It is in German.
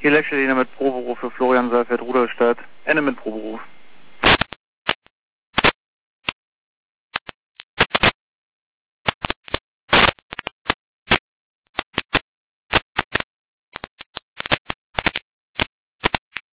Hier Lecheliner mit Proberuf für Florian Seifert, Rudolstadt. Ende mit Proberuf.